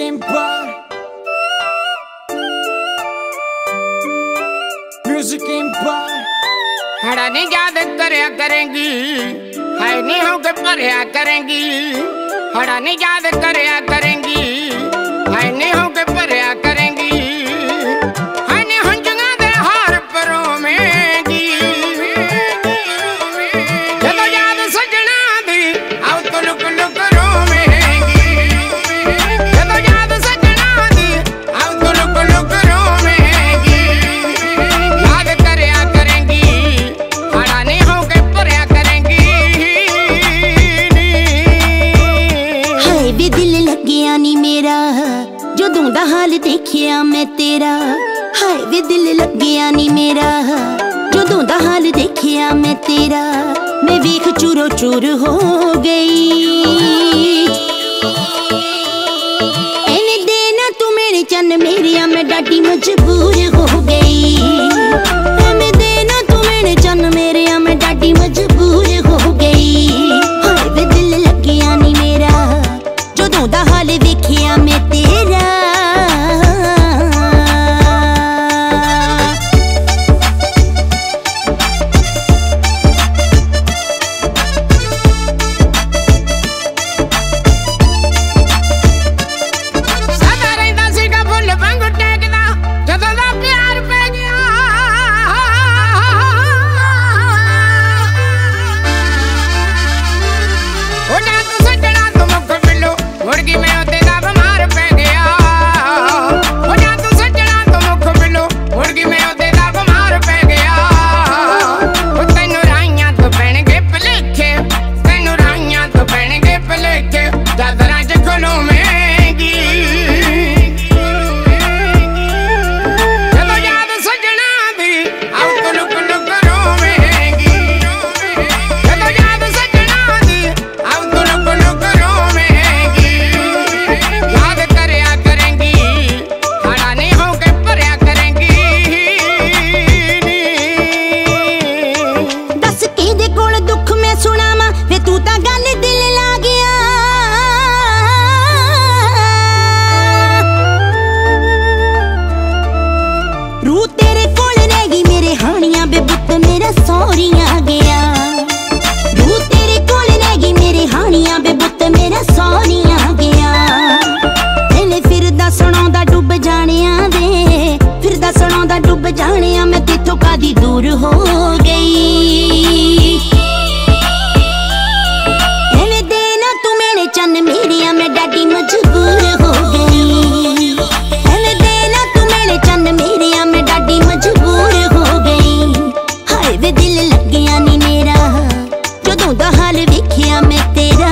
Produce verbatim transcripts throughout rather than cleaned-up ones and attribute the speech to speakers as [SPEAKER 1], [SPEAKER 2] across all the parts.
[SPEAKER 1] Empire, Music Empire।
[SPEAKER 2] हड़ा नहीं याद करया करेंगी, है नहीं हो के परया करेंगी। हड़ा नहीं याद करया करेंगी, है नहीं हो के परया करेंगी। है नहीं हुंजगा दे हार परोमेंगी। जदों याद सजना दी आओ तो लुक लुक रोवेंगी। जदों याद सजना दी आओ तो लुक लुक रोवेंगी। याद करया करेंगी, हड़ा नहीं हो के परया करेंगी।
[SPEAKER 3] हाय वे दिल लग्या नी मेरा जदों दा हाल देखिया मैं तेरा। हाय वे दिल लग्या नी मेरा जदों दा हाल देखिया मैं तेरा। मैं वेख चूरो चूर हो गई। एने देना तू मेरे चन्न मेरिया मैं डाटी मजबूर हो गई। एने देना तू मेरे चन्न मेरिया मैं डाटी मजबूर हो गई। हाय वे दिल लग्या नी मेरा जदों दा हाल देखिया मैं तेरा।
[SPEAKER 2] सदा रहिंदा सीगा फुੱਲ वांगू टहकदा जदों दा प्यार पै गया। ओ जा तू सजना तू मुख मिलो मुड़ गई मैं ओते दा बीमार पै गया। ओ जा तू सजना तू मुख मिलो मुड़ गई मैं ओते दा बीमार पै गया। ओ तैनू राइयां तो पैणगे भलेखे, तैनू राइयां तो पैणगे भलेखे। चादरां च खलोवेंगी। जदों याद सजना दी आओ तो लुक लुक रोवेंगी। जदों याद सजना दी आओ तो लुक लुक रोवेंगी। याद करया करेंगी, हड़ा नहीं हो के परया करेंगी।
[SPEAKER 3] दस किहदे कोल दुख मैं सुणावां वे तू तां गल दिल ला गया। रू तेरे कोल रह गई मेरे हानियां बे पुत्त मेरा सौरियां गया। रू तेरे कोल रह गई मेरे हानियां बे पुत्त मेरा सौरियां गया। दिल फिरदा सुणाउंदा डुੱਬ जाणियां दे, फिरदा सुणाउंदा डुੱਬ जाणियां मैं तेथों कादी दूर हो गई। एने देना तू मेरे चन्न मेरिया मैं डाडी मजबूर हो गई। एने देना तू मेरे चन्न मेरिया मैं डाडी मजबूर हो गई। हाय वे दिल लग्या नी मेरा जदों दा हाल वेखिया मैं तेरा।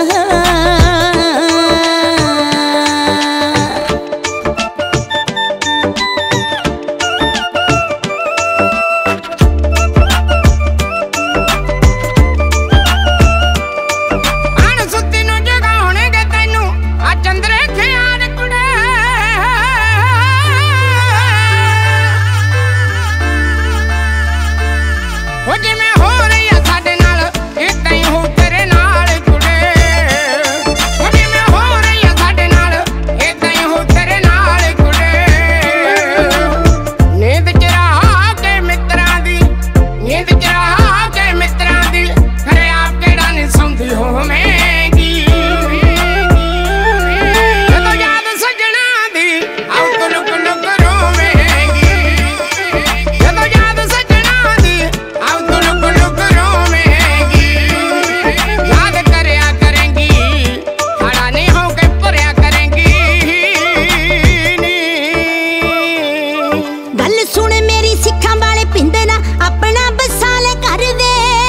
[SPEAKER 2] ਅਣਸੁੱਤੀ ਨੂੰ ਜਗਾਉਣਗੇ ਤੈਨੂੰ ਆ ਚੰਦਰੇ ਖਿਆਲ ਕੁੜੇ। ਉਹ ਜਿਵੇਂ ਹੋ ਰਹੀ ਆ ਸਾਡੇ ਨਾਲ ਏਦਾਂ ਹੀ ਹੋ ਤੇਰੇ ਨਾਲ ਕੁੜੇ। ਉਹ ਜਿਵੇਂ ਹੋ ਰਹੀ ਆ ਸਾਡੇ ਨਾਲ ਏਦਾਂ ਹੀ ਹੋ ਤੇਰੇ ਨਾਲ ਕੁੜੇ। ਨੀਂਦ ਚ ਰਹਾ ਕੇ ਮਿੱਤਰਾਂ ਦੀ, ਨੀਂਦ ਚ ਰਹਾ ਕੇ ਮਿੱਤਰਾਂ ਦੀ। ਖਰੇ ਆਪ ਕਿਹੜਾ ਨੀ ਸੌਂਦੀ ਹੋਵੇਂਗੀ। ਜਦੋਂ ਯਾਦ ਸਜਣਾ ਦੀ ਆਓ ਤੋ ਲੁਕ ਲੁਕ ਰੋਵੇਂਗੀ। ਜਦੋਂ ਯਾਦ ਸਜਣਾ ਦੀ ਆਓ ਤੋ ਲੁਕ ਲੁਕ ਰੋਵੇਂਗੀ। ਯਾਦ ਕਰया करेंगी, हड़ा नहीं हो के परया करेंगी।
[SPEAKER 3] गल सुन मेरी सिखां वाले पिंड ना अपना बसाल कर दे।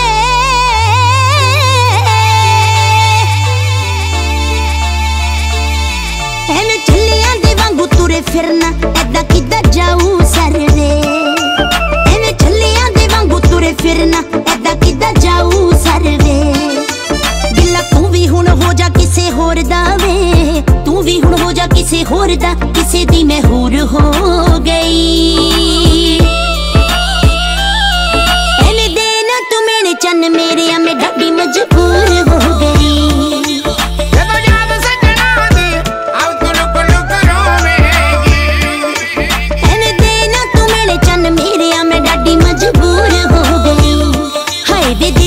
[SPEAKER 3] एवें झल्लियां दे वांगू तुरे फिरना ऐदां किद्दां जाऊ सर वे। एवें झल्लियां दे वांगू तुरे फिरना ऐदां किद्दां जाऊ सर वे। दिला तू भी हुण हो जा किसे होर दा वे, तू भी हुण हो जा किसे होर दा। किसे दी मैं हूर हो गई। एने देना तू मेरे चन्न मेरिया मैं डाडी मजबूर हो गई।
[SPEAKER 2] ਜਦੋਂ ਯਾਦ ਸਜਣਾ ਦੀ ਆਓ ਤੋ ਲੁਕ ਲੁਕ
[SPEAKER 3] ਵੇ